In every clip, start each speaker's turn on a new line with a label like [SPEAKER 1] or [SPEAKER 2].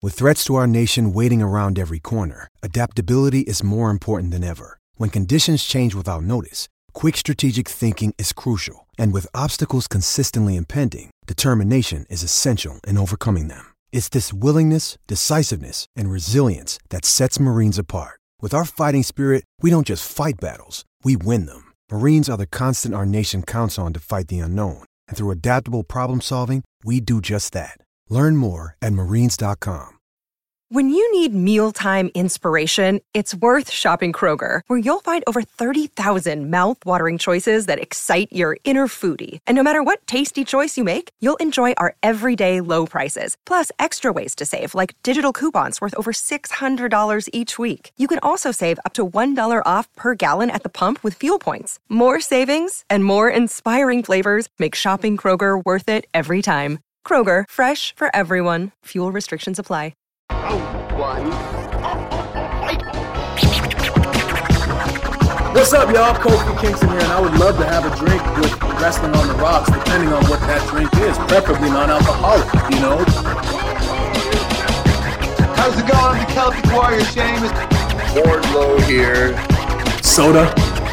[SPEAKER 1] With threats to our nation waiting around every corner, adaptability is more important than ever. When conditions change without notice, quick strategic thinking is crucial. And with obstacles consistently impending, determination is essential in overcoming them. It's this willingness, decisiveness, and resilience that sets Marines apart. With our fighting spirit, we don't just fight battles, we win them. Marines are the constant our nation counts on to fight the unknown. And through adaptable problem solving, we do just that. Learn more at marines.com.
[SPEAKER 2] When you need mealtime inspiration, it's worth shopping Kroger, where you'll find over 30,000 mouth-watering choices that excite your inner foodie. And no matter what tasty choice you make, you'll enjoy our everyday low prices, plus extra ways to save, like digital coupons worth over $600 each week. You can also save up to $1 off per gallon at the pump with fuel points. More savings and more inspiring flavors make shopping Kroger worth it every time. Kroger, fresh for everyone. Fuel restrictions apply.
[SPEAKER 3] What's up, y'all? Kofi Kingston here, and I would love to have a drink with Wrestling on the Rocks, depending on what that drink is, preferably non-alcoholic, you know?
[SPEAKER 4] How's it going? I'm the Celtic Warrior, Sheamus.
[SPEAKER 5] Wardlow here.
[SPEAKER 3] Soda.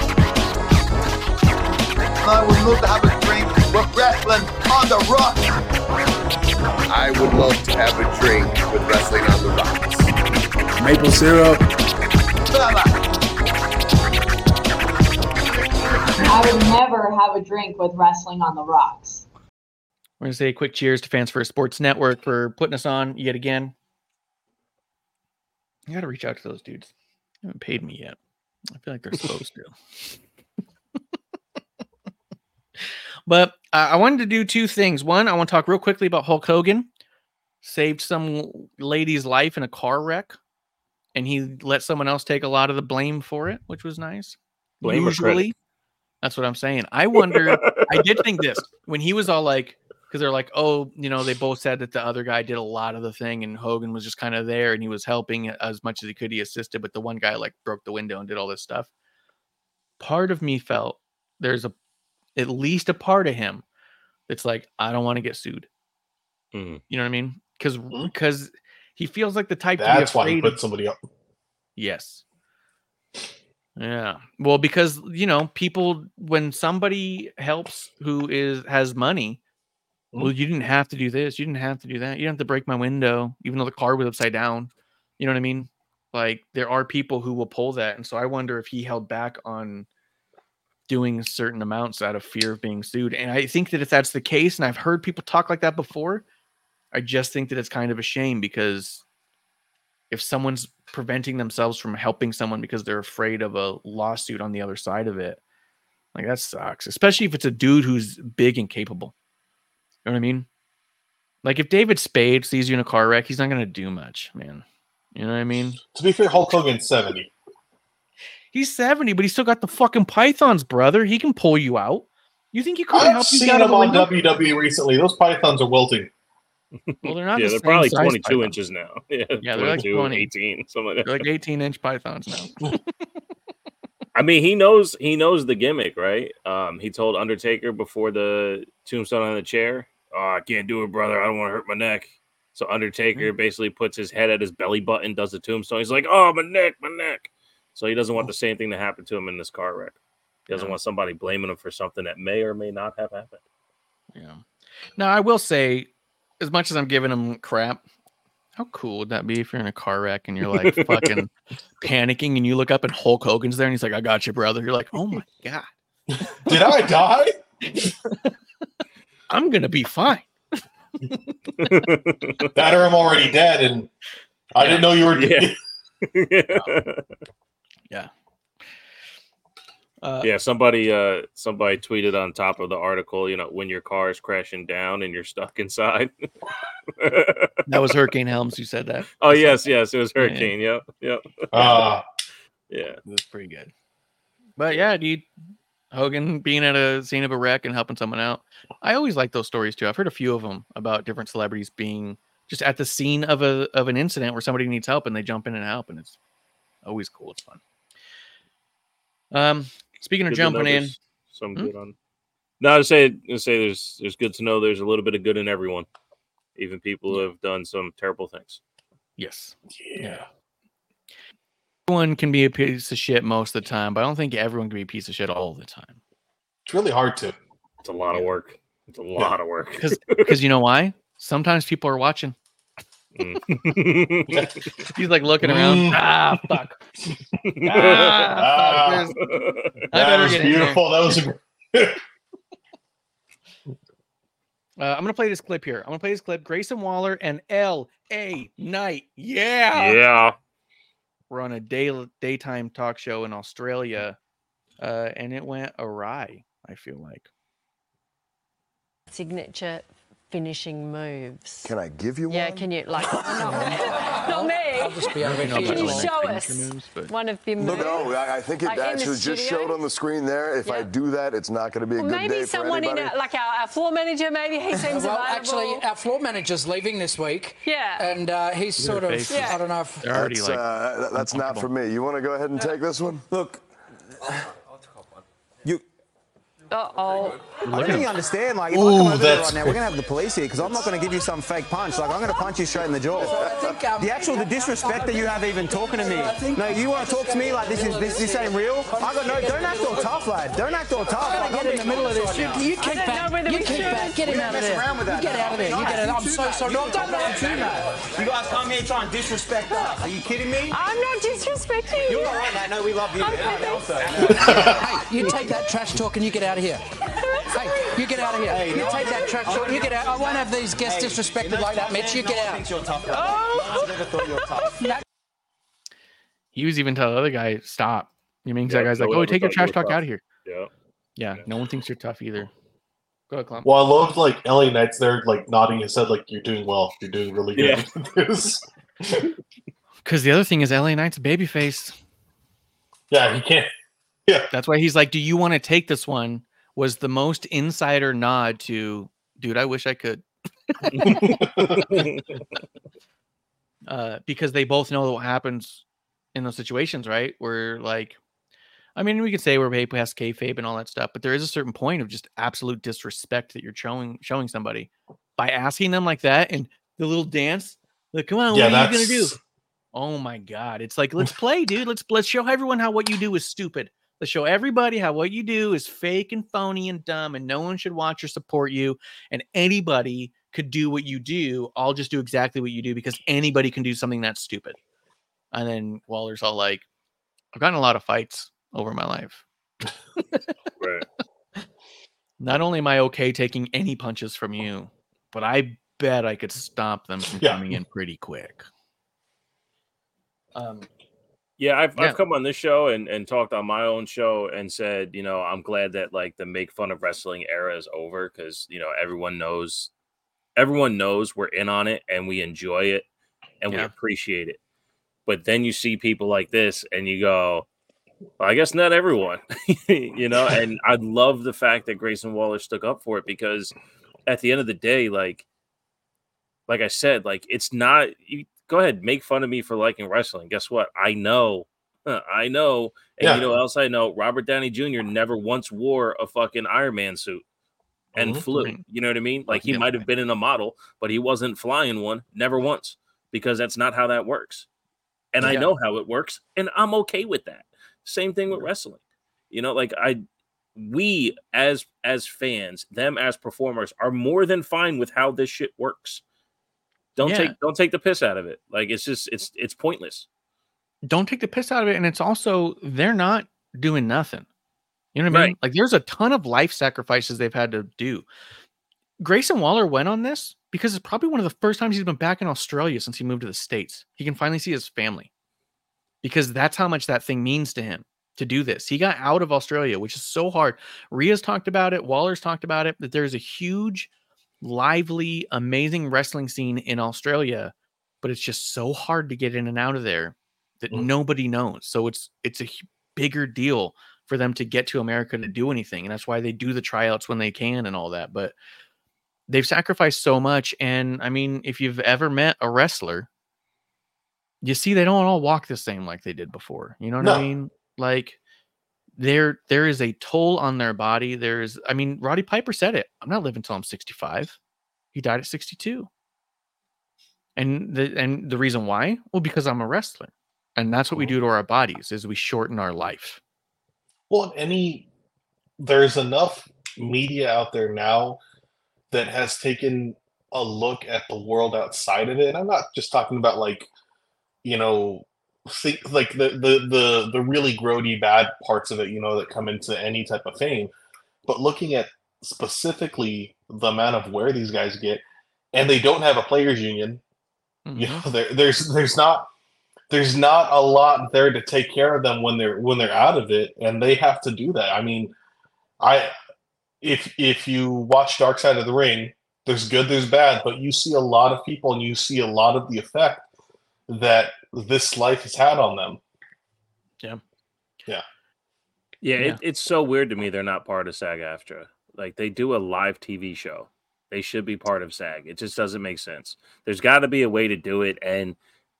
[SPEAKER 4] I would love to have a drink with Wrestling on the Rocks.
[SPEAKER 5] I would love to have a drink with Wrestling on the Rocks.
[SPEAKER 3] Maple syrup.
[SPEAKER 6] I would never have a drink with Wrestling on the Rocks.
[SPEAKER 7] We're going to say a quick cheers to Fans First Sports Network for putting us on yet again. You got to reach out to those dudes. They haven't paid me yet. I feel like they're supposed to. But I wanted to do two things. One, I want to talk real quickly about Hulk Hogan. Saved some lady's life in a car wreck, and he let someone else take a lot of the blame for it, which was nice.
[SPEAKER 8] Blame
[SPEAKER 7] Usually, that's what I'm saying. I wonder, I did think this, when he was all like, because they're like, oh, you know, they both said that the other guy did a lot of the thing, and Hogan was just kind of there, and he was helping as much as he could. He assisted, but the one guy like broke the window and did all this stuff. Part of me felt there's at least a part of him that's like, I don't want to get sued.
[SPEAKER 8] Mm-hmm.
[SPEAKER 7] You know what I mean? Because he feels like the type
[SPEAKER 9] That's
[SPEAKER 7] to be afraid.
[SPEAKER 9] why he put somebody up.
[SPEAKER 7] Yes. Yeah. Well, because, you know, people, when somebody helps who has money, well, you didn't have to do this. You didn't have to do that. You didn't have to break my window, even though the car was upside down. You know what I mean? Like, there are people who will pull that. And so I wonder if he held back on doing certain amounts out of fear of being sued. And I think that if that's the case, and I've heard people talk like that before, I just think that it's kind of a shame, because if someone's preventing themselves from helping someone because they're afraid of a lawsuit on the other side of it, like, that sucks, especially if it's a dude who's big and capable. You know what I mean? Like, if David Spade sees you in a car wreck, he's not going to do much, man. You know what I mean?
[SPEAKER 9] To be fair, Hulk Hogan's 70.
[SPEAKER 7] He's 70, but he's still got the fucking pythons, brother. He can pull you out. You think you couldn't
[SPEAKER 9] I've
[SPEAKER 7] help you
[SPEAKER 9] seen
[SPEAKER 7] out of
[SPEAKER 9] him
[SPEAKER 7] the
[SPEAKER 9] on
[SPEAKER 7] window?
[SPEAKER 9] WWE recently. Those pythons are wilting.
[SPEAKER 7] Well, they're not.
[SPEAKER 8] Yeah,
[SPEAKER 7] the
[SPEAKER 8] they're
[SPEAKER 7] same
[SPEAKER 8] probably
[SPEAKER 7] size
[SPEAKER 8] 22
[SPEAKER 7] python.
[SPEAKER 8] inches now. Yeah,
[SPEAKER 7] Yeah, they're like 20.
[SPEAKER 8] 18, something like that.
[SPEAKER 7] They're like 18-inch pythons now.
[SPEAKER 8] I mean, he knows the gimmick, right? He told Undertaker before the tombstone on the chair, "Oh, I can't do it, brother. I don't want to hurt my neck." So Undertaker basically puts his head at his belly button, does the tombstone. He's like, "Oh, my neck." So he doesn't want the same thing to happen to him in this car wreck. He doesn't want somebody blaming him for something that may or may not have happened.
[SPEAKER 7] Yeah. Now, I will say, as much as I'm giving him crap, how cool would that be if you're in a car wreck and you're like fucking panicking and you look up and Hulk Hogan's there and he's like, "I got you, brother." You're like, "Oh my God.
[SPEAKER 9] Did I die?
[SPEAKER 7] I'm going to be fine."
[SPEAKER 9] That or I'm already dead, and I didn't know you were dead.
[SPEAKER 7] Yeah.
[SPEAKER 8] Yeah, somebody tweeted on top of the article, you know, when your car is crashing down and you're stuck inside.
[SPEAKER 7] That was Hurricane Helms who said that.
[SPEAKER 8] Oh, yes, it was Hurricane.
[SPEAKER 7] Yeah.
[SPEAKER 8] Yep.
[SPEAKER 7] Yeah, that's pretty good. But yeah, dude, Hogan being at a scene of a wreck and helping someone out. I always like those stories too. I've heard a few of them about different celebrities being just at the scene of an incident where somebody needs help and they jump in and help, and it's always cool. It's fun. Speaking of jumping in,
[SPEAKER 8] some good on. No, to say there's good to know there's a little bit of good in everyone, even people who have done some terrible things.
[SPEAKER 7] Yes.
[SPEAKER 9] Yeah.
[SPEAKER 7] Everyone can be a piece of shit most of the time, but I don't think everyone can be a piece of shit all the time.
[SPEAKER 9] It's really hard to.
[SPEAKER 8] It's a lot of work. It's a lot of work.
[SPEAKER 7] Because you know why? Sometimes people are watching. He's like looking around. Fuck. Fuck. I better
[SPEAKER 9] was
[SPEAKER 7] get
[SPEAKER 9] beautiful. That was
[SPEAKER 7] I'm gonna play this clip here. I'm gonna play this clip. Grayson Waller and L.A. Knight. Yeah.
[SPEAKER 8] Yeah.
[SPEAKER 7] We're on a daytime talk show in Australia, and it went awry, I feel like.
[SPEAKER 10] Signature finishing moves.
[SPEAKER 11] Can I give you one?
[SPEAKER 10] Yeah, can you, like, not me.
[SPEAKER 11] I'll just be over
[SPEAKER 10] Can
[SPEAKER 11] here.
[SPEAKER 10] you
[SPEAKER 11] Like
[SPEAKER 10] show
[SPEAKER 11] signature
[SPEAKER 10] us
[SPEAKER 11] moves, but-
[SPEAKER 10] one of your moves?
[SPEAKER 11] Look, no, I think it
[SPEAKER 10] Like in the
[SPEAKER 11] actually just
[SPEAKER 10] studio?
[SPEAKER 11] showed on the screen there. If I do that, it's not going to be a
[SPEAKER 10] Well,
[SPEAKER 11] good
[SPEAKER 10] maybe
[SPEAKER 11] day for
[SPEAKER 10] someone in,
[SPEAKER 11] anybody.
[SPEAKER 10] like our floor manager, maybe he seems
[SPEAKER 12] Well,
[SPEAKER 10] available.
[SPEAKER 12] actually, our floor manager's leaving this week.
[SPEAKER 10] Yeah.
[SPEAKER 12] And he's sort of, I don't know if...
[SPEAKER 11] That's not for me. You want to go ahead and take this one? Look.
[SPEAKER 10] Uh-oh.
[SPEAKER 13] I don't think you understand. Like, if I
[SPEAKER 11] Ooh,
[SPEAKER 13] come over there
[SPEAKER 11] that's
[SPEAKER 13] right now, we're going to have the police here because I'm not going to give you some fake punch. Like, I'm going to punch you straight in the jaw. The disrespect that you have even talking to me. No, you want to talk to me like this ain't real? I got no. Don't act all tough, lad. Don't act all tough.
[SPEAKER 12] I'm going to get in the middle of this. You keep back. You keep back. Get him out of there. You get out of there. You get out. I'm so sorry.
[SPEAKER 13] No, don't let him do that. You guys come here trying to disrespect us. Are you kidding me?
[SPEAKER 10] I'm not disrespecting you.
[SPEAKER 13] You're all right, mate. No, we love you.
[SPEAKER 12] Hey, you take that trash talk and you get out of here. Hey, you get out of here. You take that trash talk. You get out. I won't have these guests disrespected like that, Mitch. You get out.
[SPEAKER 13] I never thought you were tough.
[SPEAKER 7] He was even telling the other guy, stop. You mean, that guy's
[SPEAKER 9] no
[SPEAKER 7] like,
[SPEAKER 9] one
[SPEAKER 7] oh,
[SPEAKER 9] ever
[SPEAKER 7] take your
[SPEAKER 9] thought you
[SPEAKER 7] trash
[SPEAKER 9] were
[SPEAKER 7] talk
[SPEAKER 9] tough.
[SPEAKER 7] out of here.
[SPEAKER 8] Yeah.
[SPEAKER 7] Yeah, no one thinks you're tough either. Go ahead, Clump.
[SPEAKER 9] Well, I loved like LA Knight's there, like nodding his head, like you're doing well. You're doing really good.
[SPEAKER 7] Yeah. Because the other thing is LA Knight's a babyface.
[SPEAKER 9] Yeah, he can't. Yeah.
[SPEAKER 7] That's why he's like, do you want to take this one? Was the most insider nod to, dude, I wish I could. Because they both know what happens in those situations, right? Where, like, I mean, we could say we're past kayfabe and all that stuff, but there is a certain point of just absolute disrespect that you're showing somebody by asking them like that and the little dance. Like, come on, what are you gonna do? Oh my god! It's like, let's play, dude. Let's show everyone how what you do is stupid. Let's show everybody how what you do is fake and phony and dumb, and no one should watch or support you. And anybody could do what you do. I'll just do exactly what you do because anybody can do something that's stupid. And then Waller's all like, I've gotten a lot of fights over my life.
[SPEAKER 8] Right.
[SPEAKER 7] Not only am I okay taking any punches from you, but I bet I could stop them from coming in pretty quick.
[SPEAKER 8] Yeah, I've come on this show and talked on my own show and said, you know, I'm glad that like the make fun of wrestling era is over because, you know, everyone knows we're in on it and we enjoy it and we appreciate it. But then you see people like this and you go, well, I guess not everyone, you know, and I love the fact that Grayson Waller stuck up for it because at the end of the day, like I said, like it's not, you go ahead, make fun of me for liking wrestling. Guess what? I know. And you know what else I know? Robert Downey Jr. never once wore a fucking Iron Man suit and flew. You know what I mean? Like he might have been in a model, but he wasn't flying one, never once, because that's not how that works. And I know how it works, and I'm okay with that. Same thing with wrestling. You know, like we as fans, them as performers are more than fine with how this shit works. Don't take the piss out of it. Like it's just it's pointless.
[SPEAKER 7] Don't take the piss out of it, and it's also they're not doing nothing. You know what I mean? Like there's a ton of life sacrifices they've had to do. Grayson Waller went on this because it's probably one of the first times he's been back in Australia since he moved to the States. He can finally see his family because that's how much that thing means to him to do this. He got out of Australia, which is so hard. Rhea's talked about it. Waller's talked about it, that there's a huge, lively, amazing wrestling scene in Australia, but it's just so hard to get in and out of there that nobody knows. So it's a bigger deal for them to get to America to do anything. And that's why they do the tryouts when they can and all that. But they've sacrificed so much. And I mean, if you've ever met a wrestler, you see they don't all walk the same like they did before. You know what I mean? Like there is a toll on their body. Roddy Piper said it. I'm not living till I'm 65. He died at 62. And the reason why? Well, because I'm a wrestler. And that's what we do to our bodies is we shorten our life.
[SPEAKER 9] Well, there's enough media out there now that has taken a look at the world outside of it. And I'm not just talking about like, you know, like the really grody bad parts of it, you know, that come into any type of fame, but looking at specifically the amount of wear these guys get, and they don't have a players union. You know, there's not a lot there to take care of them when they're out of it, and they have to do that. I mean, if you watch Dark Side of the Ring, there's good, there's bad, but you see a lot of people and you see a lot of the effect that this life has had on them.
[SPEAKER 8] Yeah. It's so weird to me they're not part of SAG-AFTRA. Like, they do a live TV show. They should be part of SAG. It just doesn't make sense. There's got to be a way to do it. And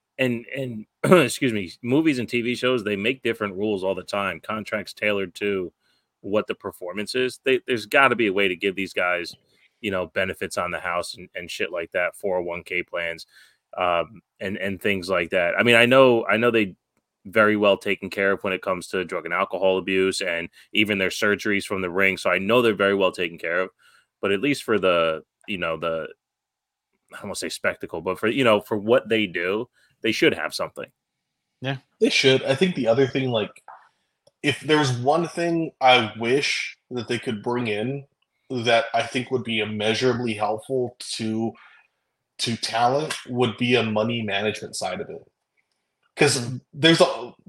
[SPEAKER 8] excuse me, movies and TV shows, they make different rules all the time. Contracts tailored to what the performance is. There's got to be a way to give these guys, you know, benefits on the house and shit like that, 401k plans, and things like that. I mean, I know they very well taken care of when it comes to drug and alcohol abuse and even their surgeries from the ring. So I know they're very well taken care of. But at least for the, you know, I don't want to say spectacle, but for, you know, for what they do, they should have something.
[SPEAKER 7] Yeah,
[SPEAKER 9] they should. I think the other thing, like, if there's one thing I wish that they could bring in that I think would be immeasurably helpful to talent, would be a money management side of it. Because this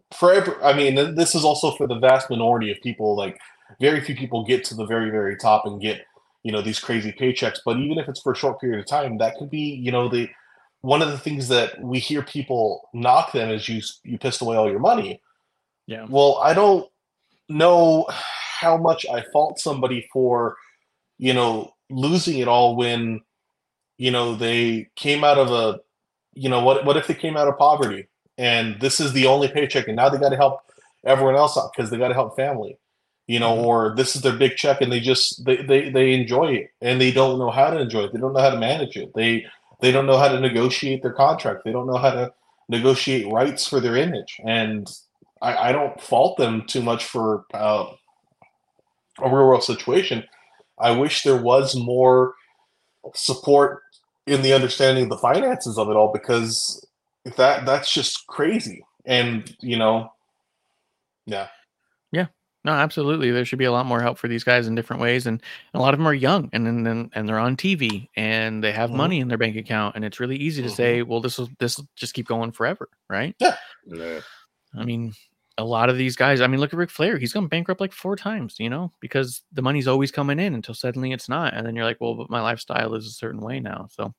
[SPEAKER 9] is also for the vast minority of people. Like, very few people get to the very, very top and get, you know, these crazy paychecks. But even if it's for a short period of time, that could be, you know, one of the things that we hear people knock them is you pissed away all your money.
[SPEAKER 7] Yeah.
[SPEAKER 9] Well, I don't know how much I fault somebody for, you know, losing it all when, you know, they came out of what if they came out of poverty and this is the only paycheck and now they got to help everyone else out because they got to help family. You know, or this is their big check and they enjoy it and they don't know how to enjoy it. They don't know how to manage it. They don't know how to negotiate their contract. They don't know how to negotiate rights for their image. And I don't fault them too much for a real world situation. I wish there was more support in the understanding of the finances of it all, because that's just crazy. And, you know, yeah.
[SPEAKER 7] No, absolutely. There should be a lot more help for these guys in different ways, and a lot of them are young, and they're on TV, and they have money in their bank account, and it's really easy to say, "Well, this will just keep going forever," right?
[SPEAKER 9] Yeah.
[SPEAKER 7] I mean, a lot of these guys. I mean, look at Ric Flair. He's gone bankrupt like 4 times, you know, because the money's always coming in until suddenly it's not, and then you're like, "Well, but my lifestyle is a certain way now." So,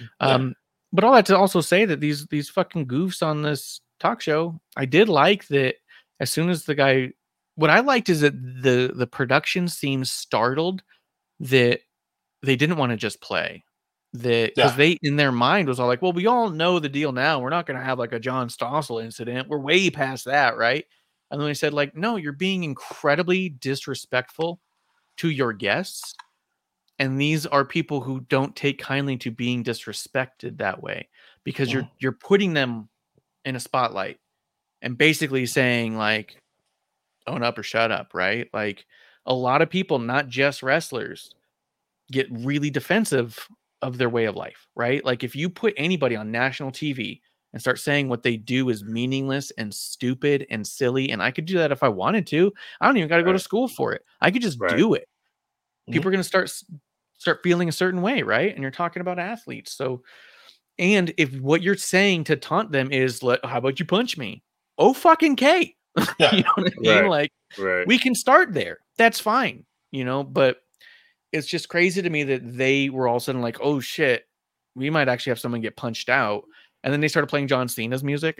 [SPEAKER 7] but all that to also say that these fucking goofs on this talk show, I did like that. As soon as the guy. What I liked is that the production seems startled that they didn't want to just play. Because they, in their mind, was all like, well, we all know the deal now. We're not going to have like a John Stossel incident. We're way past that, right? And then they said, like, no, you're being incredibly disrespectful to your guests. And these are people who don't take kindly to being disrespected that way, because you're putting them in a spotlight and basically saying, like, own up or shut up, right? Like, a lot of people, not just wrestlers, get really defensive of their way of life, right? Like, if you put anybody on national TV and start saying what they do is meaningless and stupid and silly, and I could do that if I wanted to. I don't even got to go to school for it. I could just do it. People are going to start feeling a certain way, right? And you're talking about athletes. So, and if what you're saying to taunt them is, how about you punch me? Oh, fucking K.
[SPEAKER 9] Yeah.
[SPEAKER 7] You know what I mean? Like, we can start there. That's fine, you know, but it's just crazy to me that they were all of a sudden like, oh shit, we might actually have someone get punched out. And then they started playing John Cena's music.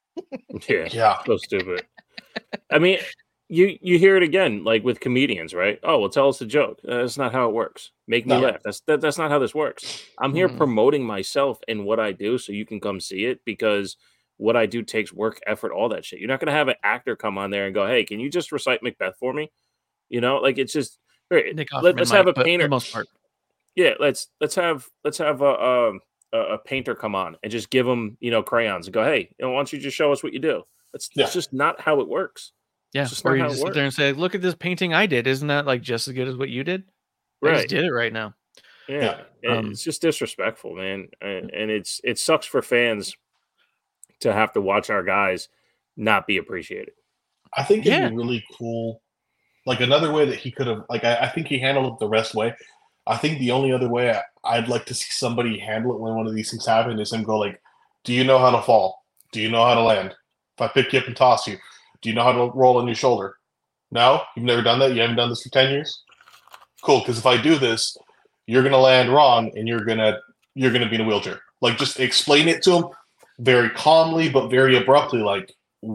[SPEAKER 9] Yeah.
[SPEAKER 8] So stupid. I mean, you hear it again, like with comedians, right? Oh, well, tell us a joke. That's not how it works. Make me laugh. That's not how this works. I'm here promoting myself and what I do so you can come see it, because what I do takes work, effort, all that shit. You're not going to have an actor come on there and go, hey, can you just recite Macbeth for me? You know, like, it's just, let's have a painter.
[SPEAKER 7] For the most part.
[SPEAKER 8] Yeah, let's have a painter come on and just give him, crayons and go, hey, why don't you just show us what you do? That's just not how it works.
[SPEAKER 7] Yeah,
[SPEAKER 8] It's just
[SPEAKER 7] or
[SPEAKER 8] not
[SPEAKER 7] you
[SPEAKER 8] how
[SPEAKER 7] just
[SPEAKER 8] it
[SPEAKER 7] sit there and
[SPEAKER 8] works.
[SPEAKER 7] say, "Look at this painting I did. Isn't that like just as good as what you did? I
[SPEAKER 8] Right.
[SPEAKER 7] just did it right now."
[SPEAKER 8] Yeah. It's just disrespectful, man. And it sucks for fans to have to watch our guys not be appreciated.
[SPEAKER 9] I think it'd be really cool. Like another way that he could have, like, I think he handled it the best way. I think the only other way I'd like to see somebody handle it when one of these things happen is him go like, do you know how to fall? Do you know how to land? If I pick you up and toss you, do you know how to roll on your shoulder? No? You've never done that? You haven't done this for 10 years? Cool, because if I do this, you're going to land wrong and you're going to be in a wheelchair. Like, just explain it to him very calmly but very abruptly, like,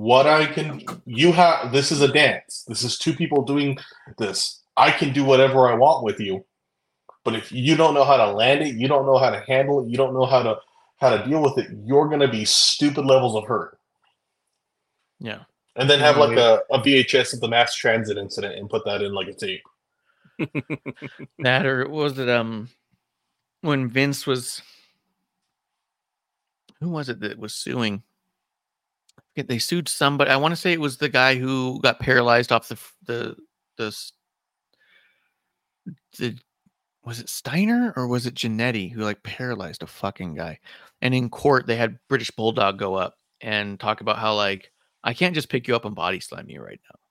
[SPEAKER 9] this is a dance. This is two people doing this. I can do whatever I want with you. But if you don't know how to land it, you don't know how to handle it, you don't know how to deal with it, you're going to be stupid levels of hurt.
[SPEAKER 7] Yeah.
[SPEAKER 9] And then have like a VHS of the mass transit incident and put that in like a tape.
[SPEAKER 7] That, or was it when Vince was, who was it that was suing? They sued somebody. I want to say it was the guy who got paralyzed off the was it Steiner or was it Jannetty who like paralyzed a fucking guy? And in court, they had British Bulldog go up and talk about how like, I can't just pick you up and body slam you right now.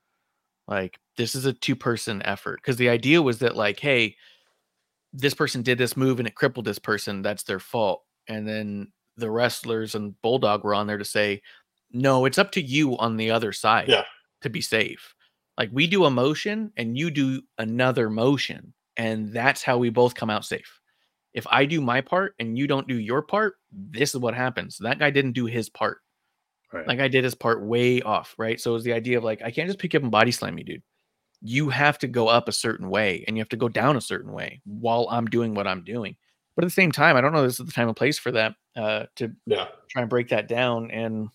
[SPEAKER 7] Like, this is a 2-person effort. Because the idea was that like, hey, this person did this move and it crippled this person. That's their fault. And then the wrestlers and Bulldog were on there to say, no, it's up to you on the other side to be safe. Like, we do a motion and you do another motion. And that's how we both come out safe. If I do my part and you don't do your part, this is what happens. That guy didn't do his part.
[SPEAKER 8] Right.
[SPEAKER 7] That guy did his part way off, right? So it was the idea of like, I can't just pick you up and body slam you, dude. You have to go up a certain way and you have to go down a certain way while I'm doing what I'm doing. But at the same time, I don't know this is the time and place for that to try and break that down. And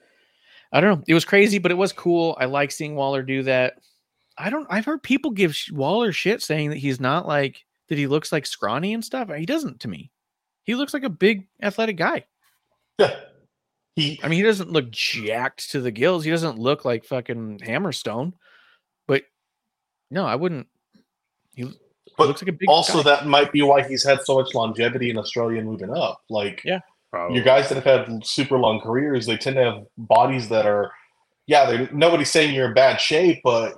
[SPEAKER 7] I don't know. It was crazy, but it was cool. I like seeing Waller do that. I've heard people give Waller shit saying that he's not like, that he looks like scrawny and stuff. He doesn't to me. He looks like a big athletic guy.
[SPEAKER 9] Yeah.
[SPEAKER 7] He doesn't look jacked to the gills. He doesn't look like fucking Hammerstone. But no, I wouldn't. He looks like a big
[SPEAKER 9] also
[SPEAKER 7] guy.
[SPEAKER 9] That might be why he's had so much longevity in Australia moving up. Like,
[SPEAKER 8] probably.
[SPEAKER 9] Your guys that have had super long careers, they tend to have bodies that are, nobody's saying you're in bad shape, but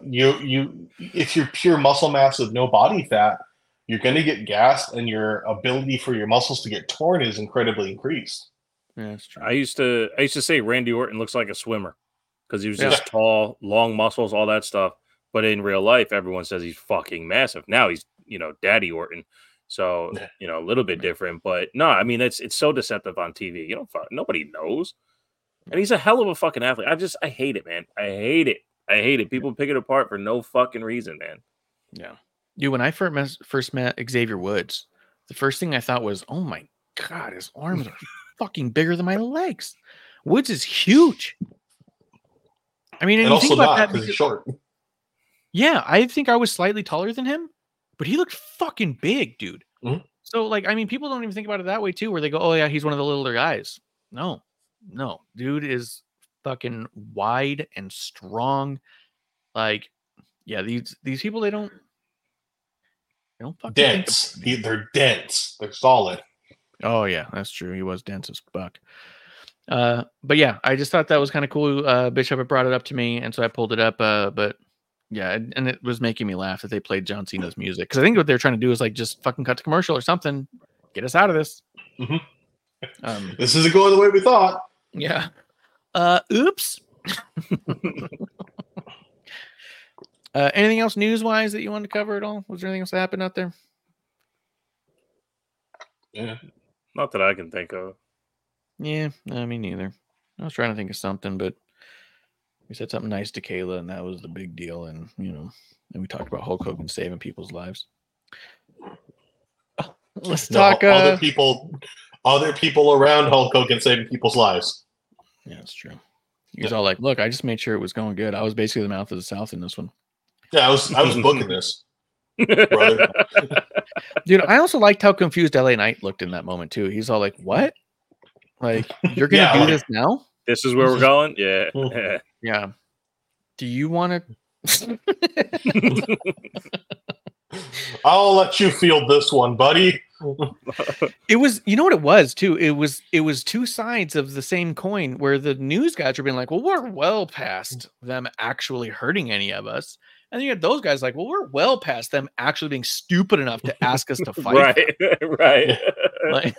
[SPEAKER 9] if you're pure muscle mass with no body fat, you're going to get gassed, and your ability for your muscles to get torn is incredibly increased.
[SPEAKER 7] Yeah, that's true.
[SPEAKER 8] I used to say Randy Orton looks like a swimmer because he was just tall, long muscles, all that stuff. But in real life, everyone says he's fucking massive. Now he's, Daddy Orton. So, a little bit different. But no, I mean, it's so deceptive on TV. Nobody knows. And he's a hell of a fucking athlete. I hate it, man. I hate it. People pick it apart for no fucking reason, man.
[SPEAKER 7] Yeah. Dude, when I first met Xavier Woods, the first thing I thought was, oh my God, his arms are fucking bigger than my legs. Woods is huge. I mean, and you
[SPEAKER 9] also
[SPEAKER 7] think about
[SPEAKER 9] not
[SPEAKER 7] that
[SPEAKER 9] because he's short.
[SPEAKER 7] Yeah, I think I was slightly taller than him, but he looked fucking big, dude.
[SPEAKER 9] Mm-hmm.
[SPEAKER 7] So, like, I mean, people don't even think about it that way, too, where they go, oh, yeah, he's one of the littler guys. No. Dude is fucking wide and strong. Like, yeah, these people, they don't fucking
[SPEAKER 9] dense. They're dense. They're solid.
[SPEAKER 7] Oh, yeah, that's true. He was dense as fuck. But yeah, I just thought that was kind of cool. Bishop had brought it up to me, and so I pulled it up. But yeah, and it was making me laugh that they played John Cena's music, because I think what they're trying to do is like just fucking cut the commercial or something, get us out of this.
[SPEAKER 9] Mm-hmm. This isn't going the way we thought.
[SPEAKER 7] Yeah. Oops. Anything else news-wise that you wanted to cover at all? Was there anything else that happened out there?
[SPEAKER 9] Yeah.
[SPEAKER 8] Not that I can think of.
[SPEAKER 7] Yeah, no, me neither. I was trying to think of something, but we said something nice to Kayla, and that was the big deal. And, and we talked about Hulk Hogan saving people's lives. Let's talk
[SPEAKER 9] other people around Hulk Hogan saving people's lives.
[SPEAKER 7] Yeah, that's true. He's all like, look, I just made sure it was going good. I was basically the mouth of the South in this one.
[SPEAKER 9] Yeah, I was booking this. brother.
[SPEAKER 7] Dude, I also liked how confused LA Knight looked in that moment too. He's all like, "What? Like you're gonna do this now?
[SPEAKER 8] This is where we're going? Yeah.
[SPEAKER 7] Yeah. Do you want to?"
[SPEAKER 9] I'll let you field this one, buddy.
[SPEAKER 7] It was, you know what it was too. It was two sides of the same coin, where the news guys were being like, "Well, we're well past them actually hurting any of us," and then you had those guys like, "Well, we're well past them actually being stupid enough to ask us to fight."
[SPEAKER 8] Right.
[SPEAKER 7] Like,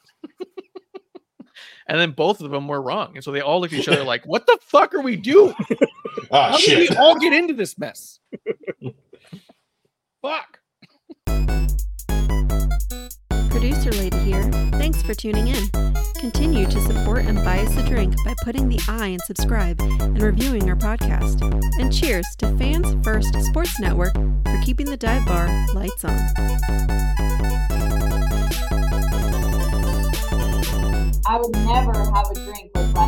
[SPEAKER 7] and then both of them were wrong, and so they all looked at each other like, "What the fuck are we doing? How did we all get into this mess?" Fuck.
[SPEAKER 14] Producer Lady here. Thanks for tuning in. Continue to support and buy us a drink by putting the I in subscribe and reviewing our podcast. And cheers to Fans First Sports Network for keeping the dive bar lights on.
[SPEAKER 6] I would never have a drink with